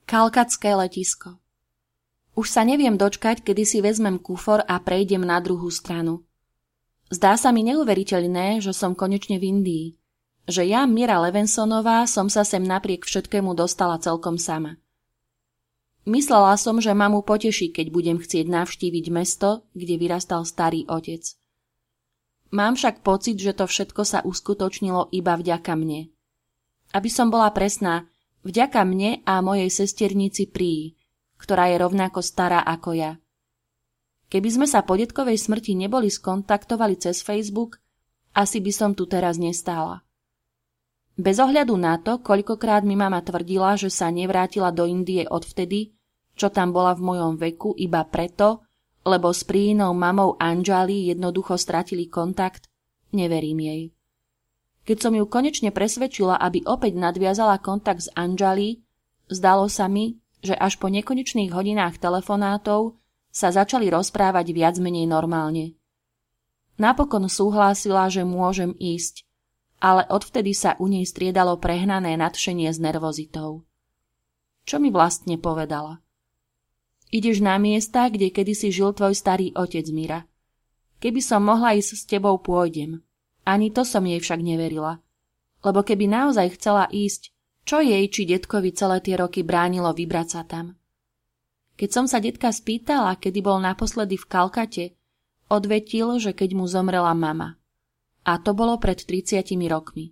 Kalkatské letisko. Už sa neviem dočkať, kedy si vezmem kufor a prejdem na druhú stranu. Zdá sa mi neuveriteľné, že som konečne v Indii. Že ja, Mira Levensonová, som sa sem napriek všetkému dostala celkom sama. Myslela som, že mamu poteší, keď budem chcieť navštíviť mesto, kde vyrastal starý otec. Mám však pocit, že to všetko sa uskutočnilo iba vďaka mne. Aby som bola presná, vďaka mne a mojej sesternici Prii, ktorá je rovnako stará ako ja. Keby sme sa po detkovej smrti neboli skontaktovali cez Facebook, asi by som tu teraz nestála. Bez ohľadu na to, koľkokrát mi mama tvrdila, že sa nevrátila do Indie odvtedy, čo tam bola v mojom veku, iba preto, lebo s Priinou mamou Anjali jednoducho stratili kontakt, neverím jej. Keď som ju konečne presvedčila, aby opäť nadviazala kontakt s Anjali, zdalo sa mi, že až po nekonečných hodinách telefonátov sa začali rozprávať viac menej normálne. Napokon súhlasila, že môžem ísť, ale odvtedy sa u nej striedalo prehnané nadšenie s nervozitou. Čo mi vlastne povedala? Ideš na miesta, kde kedysi žil tvoj starý otec, Mira. Keby som mohla ísť s tebou, pôjdem. Ani to som jej však neverila. Lebo keby naozaj chcela ísť, čo jej či detkovi celé tie roky bránilo vybrať sa tam? Keď som sa detka spýtala, kedy bol naposledy v Kalkate, odvetil, že keď mu zomrela mama. A to bolo pred 30 rokmi.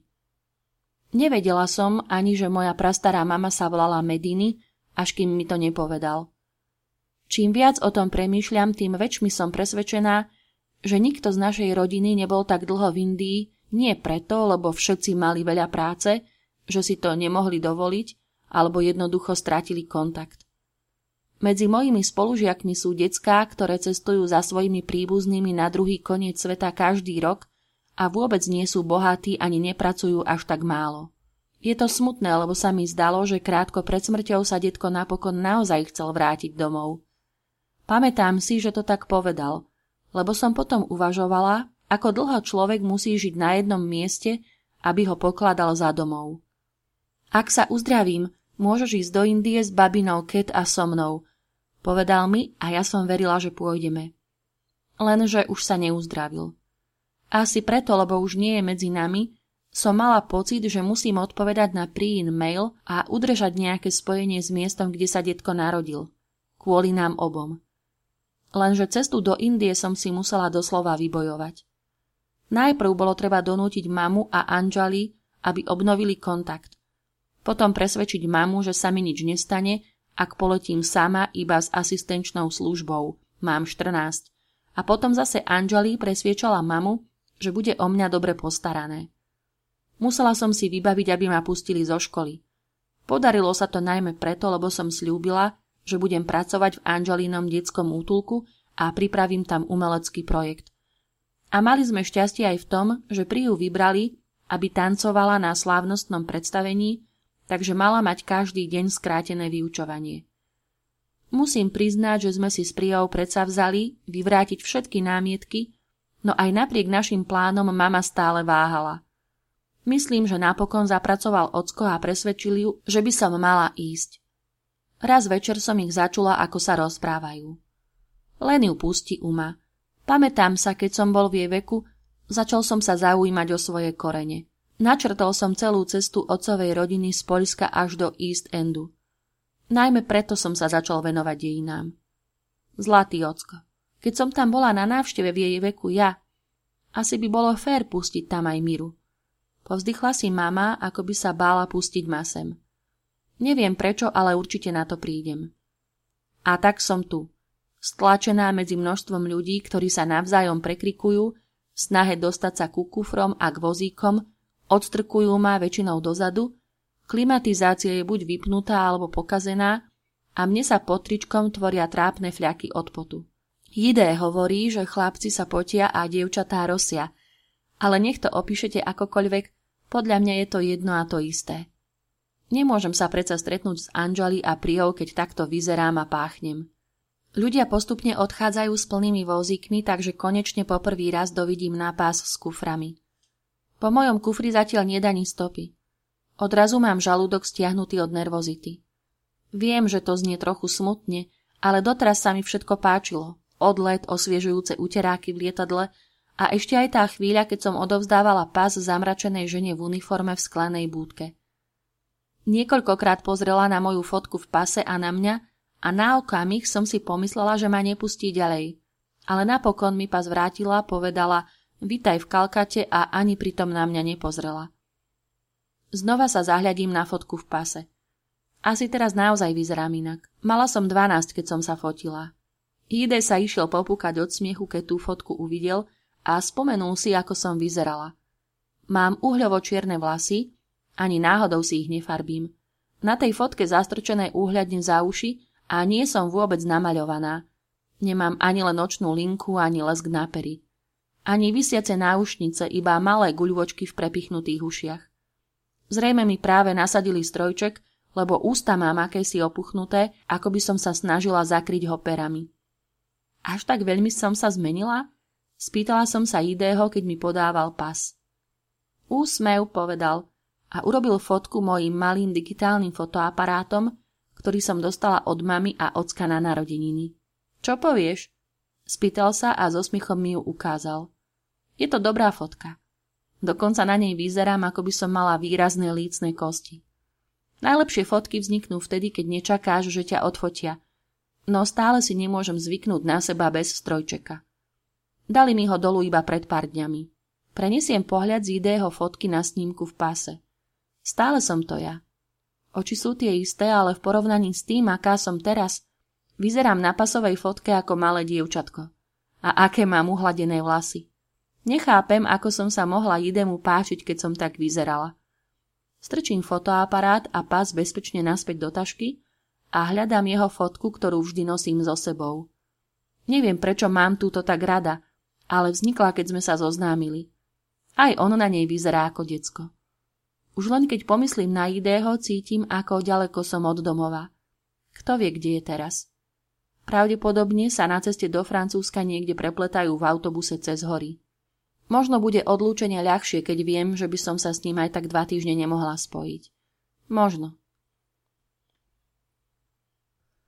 Nevedela som ani, že moja prastará mama sa volala Mediny, až kým mi to nepovedal. Čím viac o tom premýšľam, tým väčšmi som presvedčená, že nikto z našej rodiny nebol tak dlho v Indii, nie preto, lebo všetci mali veľa práce, že si to nemohli dovoliť, alebo jednoducho stratili kontakt. Medzi mojimi spolužiakmi sú decká, ktoré cestujú za svojimi príbuznými na druhý koniec sveta každý rok a vôbec nie sú bohatí ani nepracujú až tak málo. Je to smutné, lebo sa mi zdalo, že krátko pred smrťou sa detko napokon naozaj chcel vrátiť domov. Pamätám si, že to tak povedal, lebo som potom uvažovala, ako dlho človek musí žiť na jednom mieste, aby ho pokladal za domov. Ak sa uzdravím, môžeš ísť do Indie s babinou Cat a so mnou, povedal mi a ja som verila, že pôjdeme. Lenže už sa neuzdravil. Asi preto, lebo už nie je medzi nami, som mala pocit, že musím odpovedať na Priin mail a udržať nejaké spojenie s miestom, kde sa detko narodil. Kvôli nám obom. Lenže cestu do Indie som si musela doslova vybojovať. Najprv bolo treba donútiť mamu a Anjali, aby obnovili kontakt. Potom presvedčiť mamu, že sa mi nič nestane, ak poletím sama iba s asistenčnou službou. Mám 14. A potom zase Anjali presviečala mamu, že bude o mňa dobre postarané. Musela som si vybaviť, aby ma pustili zo školy. Podarilo sa to najmä preto, lebo som sľúbila, že budem pracovať v Anjalinom detskom útulku a pripravím tam umelecký projekt. A mali sme šťastie aj v tom, že Priu vybrali, aby tancovala na slávnostnom predstavení, takže mala mať každý deň skrátené vyučovanie. Musím priznať, že sme si s Priou predsavzali vyvrátiť všetky námietky, no aj napriek našim plánom mama stále váhala. Myslím, že napokon zapracoval ocko a presvedčil ju, že by som mala ísť. Raz večer som ich začula, ako sa rozprávajú. Len ju pustí uma. Pamätám sa, keď som bol v jej veku, začal som sa zaujímať o svoje korene. Načrtol som celú cestu otcovej rodiny z Poľska až do East Endu. Najmä preto som sa začal venovať dejinám. Zlatý ocko, keď som tam bola na návšteve v jej veku ja, asi by bolo fér pustiť tam aj Miru. Povzdychla si mama, ako by sa bála pustiť ma sem. Neviem prečo, ale určite na to prídem. A tak som tu, stlačená medzi množstvom ľudí, ktorí sa navzájom prekrikujú, v snahe dostať sa ku kufrom a k vozíkom, odstrkujú ma väčšinou dozadu, klimatizácia je buď vypnutá alebo pokazená a mne sa pod tričkom tvoria trápne fľaky od potu. Jidé hovorí, že chlapci sa potia a dievčatá rosia, ale nech to opíšete akokoľvek, podľa mňa je to jedno a to isté. Nemôžem sa predsa stretnúť s Anjali a Priou, keď takto vyzerám a páchnem. Ľudia postupne odchádzajú s plnými vozíkmi, takže konečne poprvý raz dovidím nápás s kuframi. Po mojom kufri zatiaľ nie ani stopy. Odrazu mám žalúdok stiahnutý od nervozity. Viem, že to znie trochu smutne, ale doteraz sa mi všetko páčilo. Odlet, osviežujúce uteráky v lietadle a ešte aj tá chvíľa, keď som odovzdávala pas zamračenej žene v uniforme v sklenej búdke. Niekoľkokrát pozrela na moju fotku v pase a na mňa a na okamih som si pomyslela, že ma nepustí ďalej. Ale napokon mi pas vrátila, povedala vitaj v Kalkate a ani pritom na mňa nepozrela. Znova sa zahľadím na fotku v pase. Asi teraz naozaj vyzerám inak. Mala som 12, keď som sa fotila. Ide sa išiel popúkať od smiechu, keď tú fotku uvidel a spomenul si, ako som vyzerala. Mám uhľovo-čierne vlasy, ani náhodou si ich nefarbím. Na tej fotke zastrčenej úhľadím za uši a nie som vôbec namaľovaná. Nemám ani len nočnú linku, ani lesk na pery. Ani visiace náušnice, iba malé guľôčky v prepichnutých ušiach. Zrejme mi práve nasadili strojček, lebo ústa mám akési opuchnuté, ako by som sa snažila zakryť ho perami. Až tak veľmi som sa zmenila? Spýtala som sa Idého, keď mi podával pas. Úsmev, povedal a urobil fotku mojím malým digitálnym fotoaparátom, ktorý som dostala od mamy a ocka na narodeniny. Čo povieš? Spýtal sa a so smiechom mi ju ukázal. Je to dobrá fotka. Dokonca na nej vyzerám, ako by som mala výrazné lícne kosti. Najlepšie fotky vzniknú vtedy, keď nečakáš, že ťa odfotia. No stále si nemôžem zvyknúť na seba bez strojčeka. Dali mi ho dolu iba pred pár dňami. Prenesiem pohľad z Idého fotky na snímku v pase. Stále som to ja. Oči sú tie isté, ale v porovnaní s tým, aká som teraz, vyzerám na pasovej fotke ako malé dievčatko. A aké mám uhladené vlasy. Nechápem, ako som sa mohla Idému páčiť, keď som tak vyzerala. Strčím fotoaparát a pas bezpečne naspäť do tašky a hľadám jeho fotku, ktorú vždy nosím so sebou. Neviem, prečo mám túto tak rada, ale vznikla, keď sme sa zoznámili. Aj on na nej vyzerá ako decko. Už len keď pomyslím na Idého, cítim, ako ďaleko som od domova. Kto vie, kde je teraz? Pravdepodobne sa na ceste do Francúzska niekde prepletajú v autobuse cez hory. Možno bude odlúčenie ľahšie, keď viem, že by som sa s ním aj tak 2 týždne nemohla spojiť. Možno.